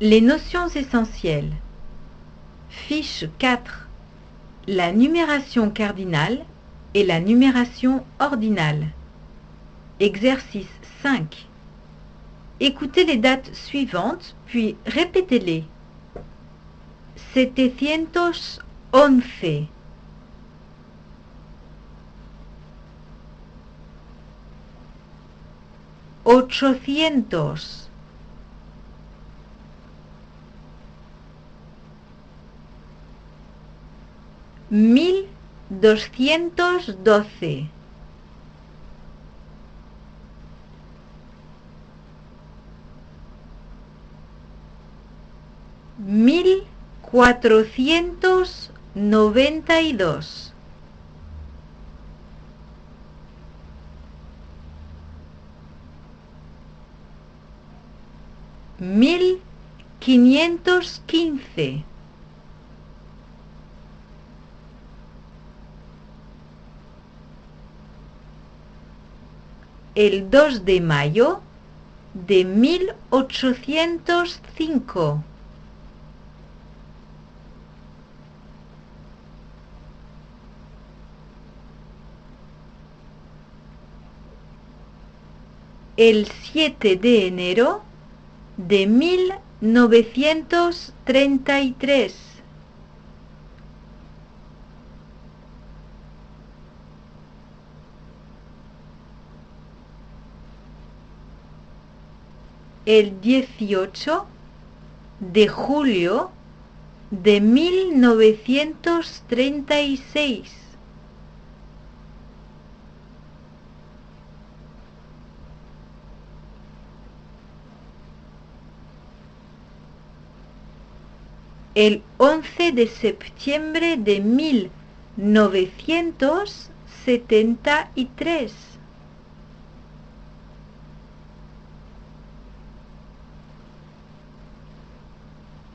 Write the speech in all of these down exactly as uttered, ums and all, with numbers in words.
Les notions essentielles. Fiche quatre. La numération cardinale et la numération ordinale. Exercice cinq. Écoutez les dates suivantes, puis répétez-les. setecientos once. Ochocientos. Mil doscientos doce. Mil cuatrocientos noventa y dos. Mil quinientos quince. El dos de mayo de mil ochocientos cinco. El siete de enero de mil novecientos treinta y tres. El dieciocho de julio de mil novecientos treinta y seis. El once de septiembre de mil novecientos setenta y tres.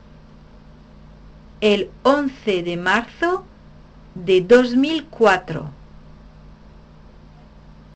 El once de marzo de dos mil cuatro.